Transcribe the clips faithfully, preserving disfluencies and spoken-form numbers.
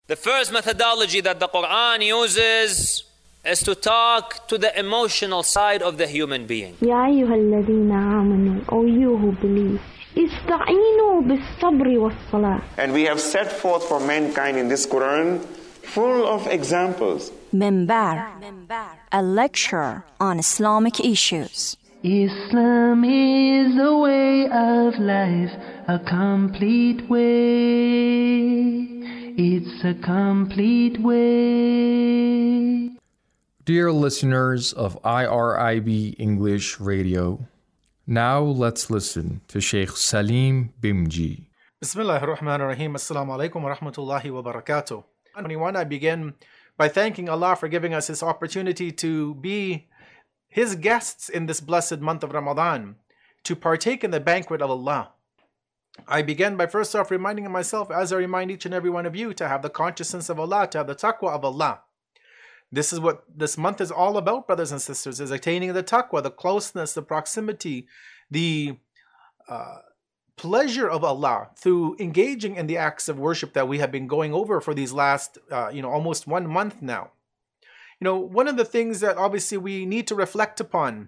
The first methodology that the Quran uses is to talk to the emotional side of the human being. يا أيها الذين آمنوا, O you who believe, استعينوا بالصبر والصلاة. And we have set forth for mankind in this Quran full of examples. Minbar, a lecture on Islamic issues. Islam is a way of life, a complete way. It's a complete way. Dear listeners of I R I B English Radio, now let's listen to Sheikh Salim Bimji. Bismillah ar-Rahman ar-Rahim. Assalamu alaikum wa rahmatullahi wa barakatuh. twenty-one, I begin by thanking Allah for giving us this opportunity to be His guests in this blessed month of Ramadan, to partake in the banquet of Allah. I begin by first off reminding myself, as I remind each and every one of you, to have the consciousness of Allah, to have the taqwa of Allah. This is what this month is all about, brothers and sisters, is attaining the taqwa, the closeness, the proximity, the uh, pleasure of Allah through engaging in the acts of worship that we have been going over for these last, uh, you know, almost one month now. You know, one of the things that obviously we need to reflect upon,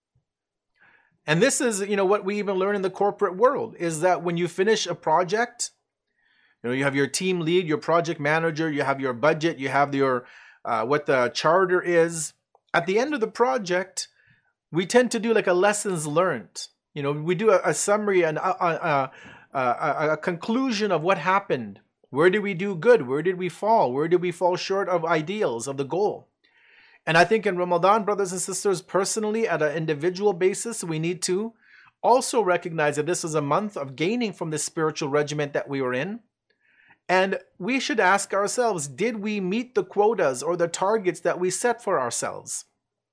and this is, you know, what we even learn in the corporate world, is that when you finish a project, you know, you have your team lead, your project manager, you have your budget, you have your, uh, what the charter is. At the end of the project, we tend to do like a lessons learned. You know, we do a, a summary and a, a, a, a, a conclusion of what happened. Where did we do good? Where did we fall? Where did we fall short of ideals, of the goal? And I think in Ramadan, brothers and sisters, personally, at an individual basis, we need to also recognize that this is a month of gaining from the spiritual regiment that we were in. And we should ask ourselves, did we meet the quotas or the targets that we set for ourselves?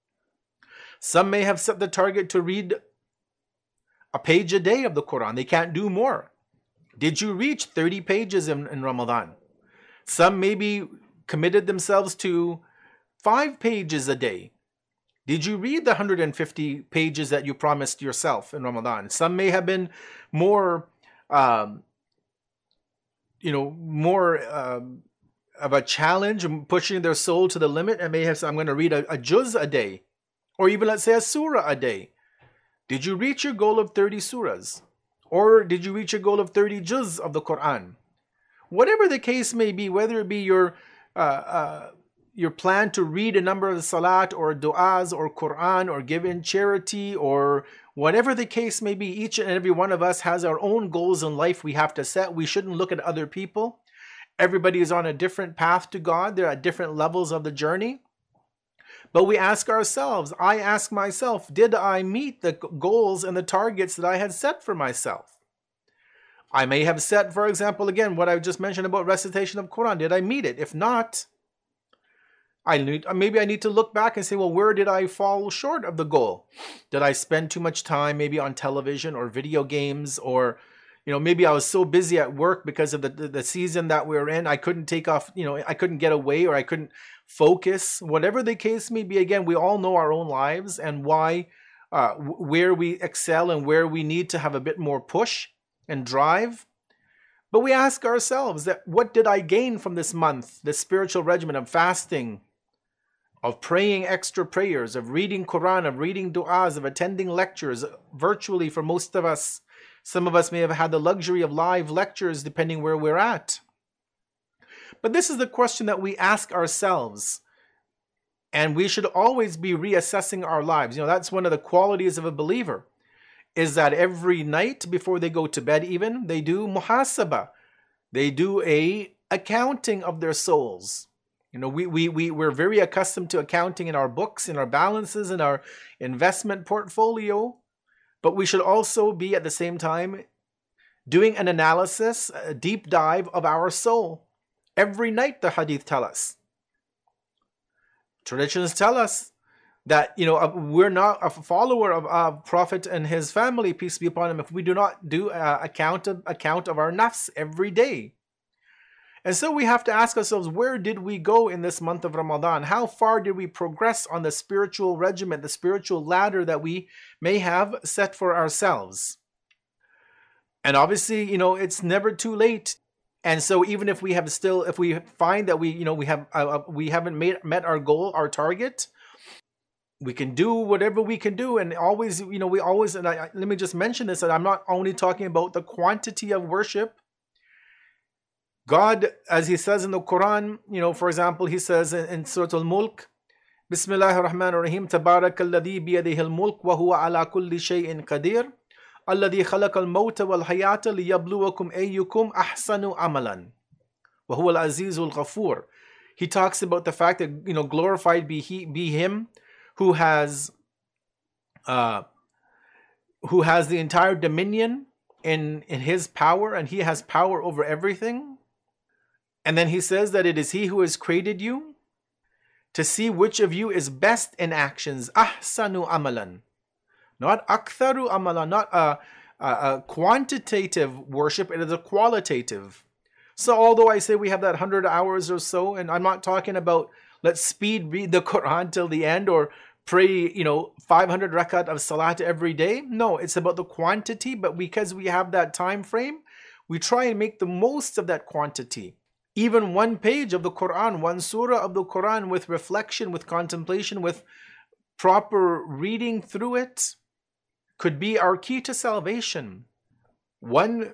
Some may have set the target to read a page a day of the Quran. They can't do more. Did you reach thirty pages in, in Ramadan? Some maybe committed themselves to five pages a day. Did you read the one hundred fifty pages that you promised yourself in Ramadan? Some may have been more, um, you know, more um, of a challenge, pushing their soul to the limit, and may have said, I'm going to read a, a juz a day, or even let's say a surah a day. Did you reach your goal of thirty surahs? Or did you reach your goal of thirty juz of the Quran? Whatever the case may be, whether it be your uh, uh, your plan to read a number of the salat or du'as or Quran or give in charity or whatever the case may be, each and every one of us has our own goals in life we have to set. We shouldn't look at other people. Everybody is on a different path to God. They're at different levels of the journey. But we ask ourselves, I ask myself, did I meet the goals and the targets that I had set for myself? I may have set, for example, again, what I just mentioned about recitation of Quran. Did I meet it? If not, I need, maybe I need to look back and say, well, where did I fall short of the goal? Did I spend too much time maybe on television or video games, or, you know, maybe I was so busy at work because of the, the, the season that we were in, I couldn't take off, you know, I couldn't get away, or I couldn't focus. Whatever the case may be, again, we all know our own lives and why, uh, where we excel and where we need to have a bit more push and drive. But we ask ourselves that, what did I gain from this month, this spiritual regimen of fasting, of praying extra prayers, of reading Quran, of reading du'as, of attending lectures virtually for most of us. Some of us may have had the luxury of live lectures depending where we're at. But this is the question that we ask ourselves. And we should always be reassessing our lives. You know, that's one of the qualities of a believer, is that every night before they go to bed even, they do muhasabah. They do a accounting of their souls. You know, we, we, we, we're very accustomed to accounting in our books, in our balances, in our investment portfolio. But we should also be at the same time doing an analysis, a deep dive of our soul. Every night, the hadith tell us. Traditions tell us that, you know, we're not a follower of a Prophet and his family, peace be upon him, if we do not do a account of, account of our nafs every day. And so we have to ask ourselves, where did we go in this month of Ramadan? How far did we progress on the spiritual regiment, the spiritual ladder that we may have set for ourselves? And obviously, you know, it's never too late And so even if we have still, if we find that we, you know, we have, uh, we haven't made, met our goal, our target, we can do whatever we can do. And always, you know, we always, and I, I, let me just mention this, that I'm not only talking about the quantity of worship. God, as he says in the Quran, you know, for example, he says in, in Surah Al-Mulk, Bismillahir Rahmanir Rahim, Tabarakalladhi biyadihil mulk wa huwa ala kulli shay'in qadir. الذي خلق الموت والحياة ليبلوكم أيكم أحسن عملا وهو العزيز الغفور. He talks about the fact that, you know, glorified be he, be him who has uh, who has the entire dominion in in his power, and he has power over everything. And then he says that it is he who has created you to see which of you is best in actions. أحسن عملا. Not aktharu amala, not a, a, a quantitative worship, it is a qualitative. So although I say we have that one hundred hours or so, and I'm not talking about let's speed read the Quran till the end or pray, you know, five hundred rakat of salat every day. No, it's about the quantity, but because we have that time frame, we try and make the most of that quantity. Even one page of the Quran, one surah of the Quran with reflection, with contemplation, with proper reading through it, could be our key to salvation. One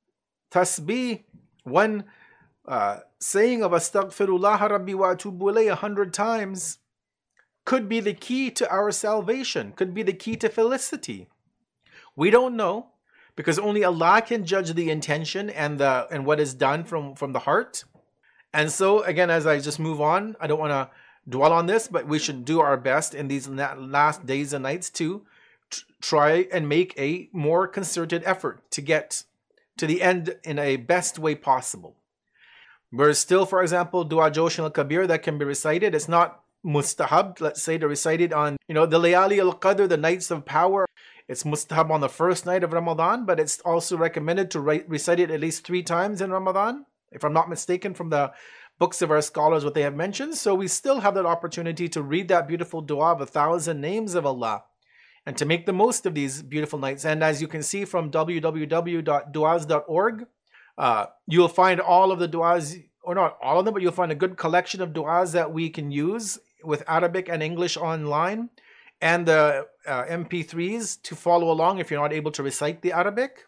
tasbih, one uh, saying of astaghfirullah rabbi wa atubu ilayh a hundred times could be the key to our salvation, could be the key to felicity. We don't know, because only Allah can judge the intention and the and what is done from, from the heart. And so again, as I just move on, I don't want to dwell on this, but we should do our best in these last days and nights to try and make a more concerted effort to get to the end in a best way possible. There's still, for example, Dua Joshan al-Kabir that can be recited. It's not mustahab, let's say, to recite it on, you know, the Layali al-Qadr, the nights of power. It's mustahab on the first night of Ramadan, but it's also recommended to re- recite it at least three times in Ramadan, if I'm not mistaken from the books of our scholars, what they have mentioned. So we still have that opportunity to read that beautiful dua of a thousand names of Allah, and to make the most of these beautiful nights. And as you can see from w w w dot duas dot org, uh, you'll find all of the duas, or not all of them, but you'll find a good collection of duas that we can use with Arabic and English online, and the uh, M P threes to follow along if you're not able to recite the Arabic.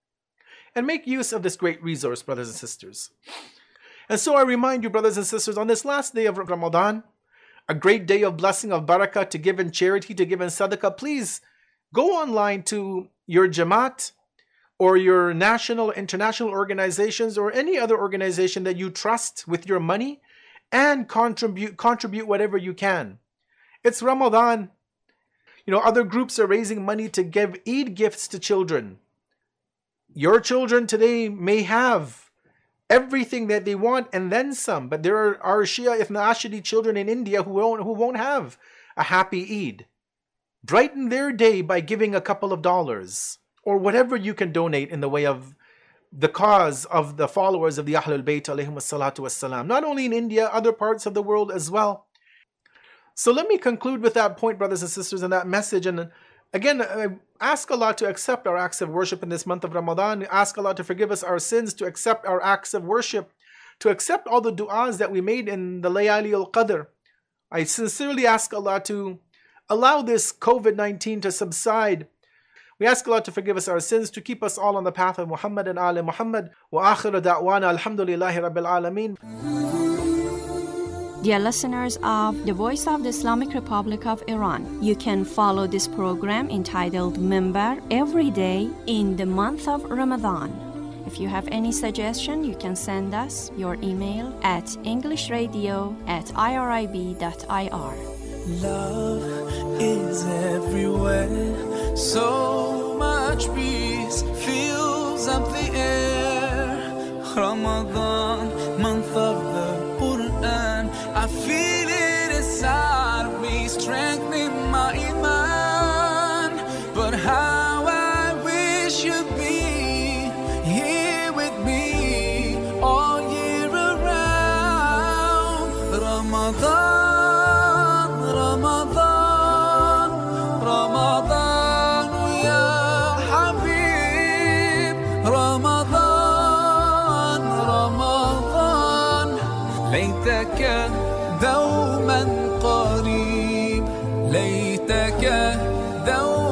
And make use of this great resource, brothers and sisters. And so I remind you, brothers and sisters, on this last day of Ramadan, a great day of blessing, of barakah, to give in charity, to give in sadaqah, please go online to your Jamaat or your national, international organizations or any other organization that you trust with your money, and contribute contribute whatever you can. It's Ramadan. You know, other groups are raising money to give Eid gifts to children. Your children today may have everything that they want and then some, but there are, are Shia Ithna Ashari children in India who won't, who won't have a happy Eid. Brighten their day by giving a couple of dollars or whatever you can donate in the way of the cause of the followers of the Ahlul Bayt alayhim salatu wassalam, not only in India, other parts of the world as well. So let me conclude with that point, brothers and sisters, and that message. And again, I ask Allah to accept our acts of worship in this month of Ramadan. Ask Allah to forgive us our sins, to accept our acts of worship, to accept all the du'as that we made in the Layali al-Qadr. I sincerely ask Allah to allow this covid nineteen to subside. We ask Allah to forgive us our sins, to keep us all on the path of Muhammad and Ali Muhammad. Wa akhiru da'wana alhamdulillahi rabbil alameen. Dear listeners of the Voice of the Islamic Republic of Iran, you can follow this program entitled Minbar every day in the month of Ramadan. If you have any suggestion, you can send us your email at englishradio at irib dot i r. Love is everywhere, so much peace fills up the air. Ramadan, month of the Quran, I feel it inside of me, strengthening my iman. But how I wish you'd be here with me all year around. Ramadan, Ramadan, Ramadan, ya Habib. Ramadan, ليتك دوما قريب ليتك دوما